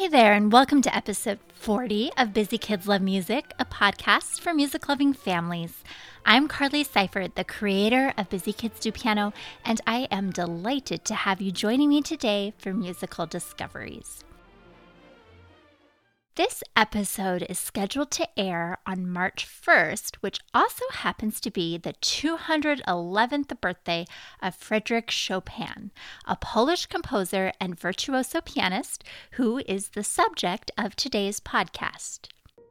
Hey there, and welcome to episode 40 of Busy Kids Love Music, a podcast for music-loving families. I'm Carly Seifert, the creator of Busy Kids Do Piano, and I am delighted to have you joining me today for musical discoveries. This episode is scheduled to air on March 1st, which also happens to be the 211th birthday of Frédéric Chopin, a Polish composer and virtuoso pianist who is the subject of today's podcast.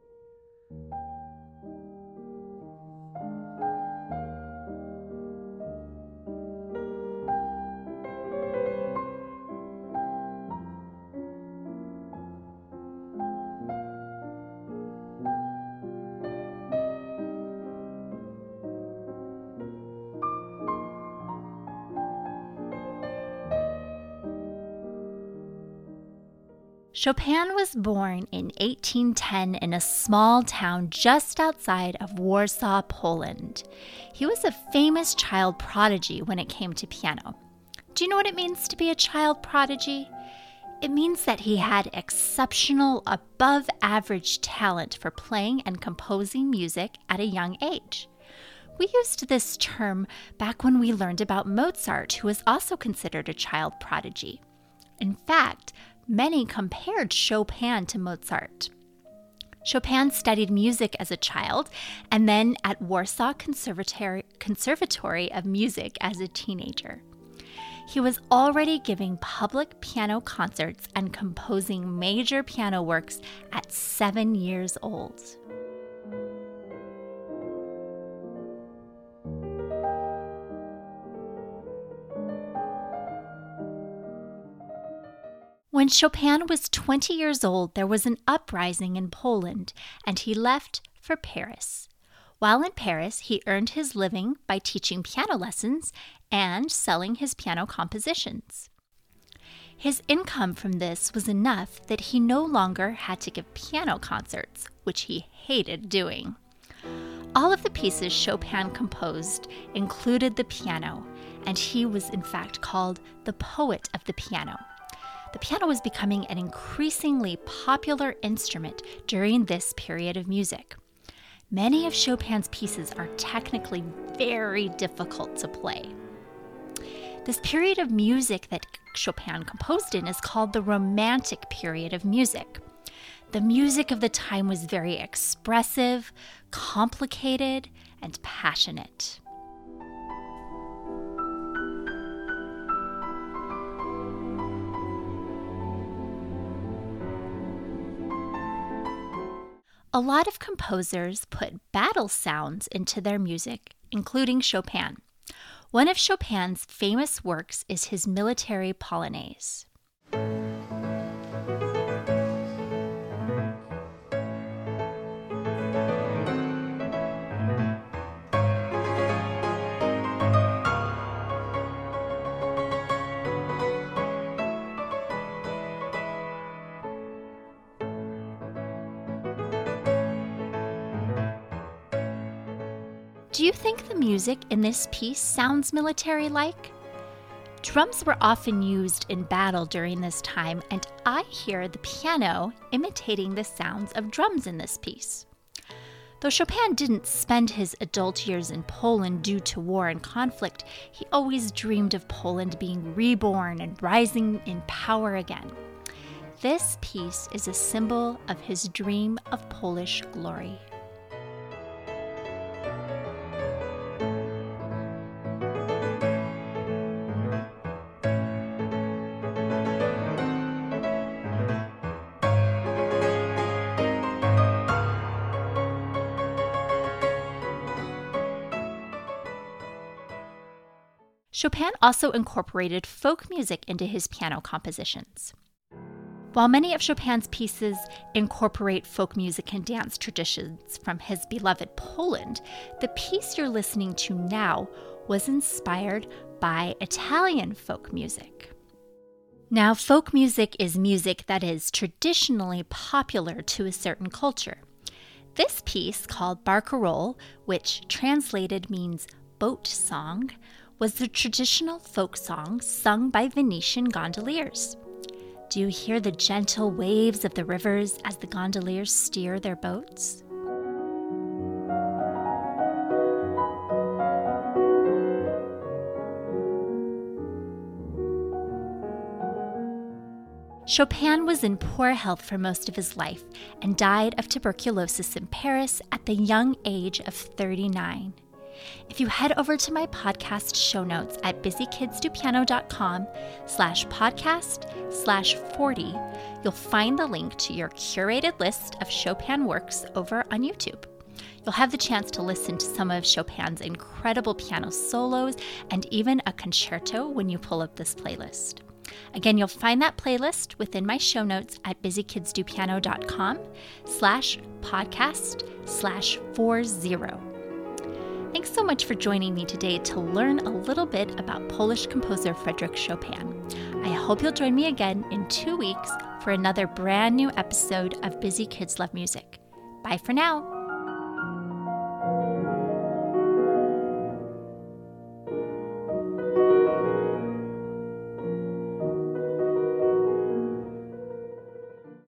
Chopin was born in 1810 in a small town just outside of Warsaw, Poland. He was a famous child prodigy when it came to piano. Do you know what it means to be a child prodigy? It means that he had exceptional, above-average talent for playing and composing music at a young age. We used this term back when we learned about Mozart, who was also considered a child prodigy. In fact, many compared Chopin to Mozart. Chopin studied music as a child and then at Warsaw Conservatory of Music as a teenager. He was already giving public piano concerts and composing major piano works at 7 years old. When Chopin was 20 years old, there was an uprising in Poland, and he left for Paris. While in Paris, he earned his living by teaching piano lessons and selling his piano compositions. His income from this was enough that he no longer had to give piano concerts, which he hated doing. All of the pieces Chopin composed included the piano, and he was in fact called the poet of the piano. The piano was becoming an increasingly popular instrument during this period of music. Many of Chopin's pieces are technically very difficult to play. This period of music that Chopin composed in is called the Romantic period of music. The music of the time was very expressive, complicated, and passionate. A lot of composers put battle sounds into their music, including Chopin. One of Chopin's famous works is his Military Polonaise. Do you think the music in this piece sounds military-like? Drums were often used in battle during this time, and I hear the piano imitating the sounds of drums in this piece. Though Chopin didn't spend his adult years in Poland due to war and conflict, he always dreamed of Poland being reborn and rising in power again. This piece is a symbol of his dream of Polish glory. Chopin also incorporated folk music into his piano compositions. While many of Chopin's pieces incorporate folk music and dance traditions from his beloved Poland, the piece you're listening to now was inspired by Italian folk music. Now, folk music is music that is traditionally popular to a certain culture. This piece, called Barcarolle, which translated means boat song, was the traditional folk song sung by Venetian gondoliers. Do you hear the gentle waves of the rivers as the gondoliers steer their boats? Chopin was in poor health for most of his life and died of tuberculosis in Paris at the young age of 39. If you head over to my podcast show notes at busykidsdopiano.com/podcast/40, you'll find the link to your curated list of Chopin works over on YouTube. You'll have the chance to listen to some of Chopin's incredible piano solos and even a concerto when you pull up this playlist. Again, you'll find that playlist within my show notes at busykidsdopiano.com/podcast/40. Thanks so much for joining me today to learn a little bit about Polish composer Frédéric Chopin. I hope you'll join me again in 2 weeks for another brand new episode of Busy Kids Love Music. Bye for now.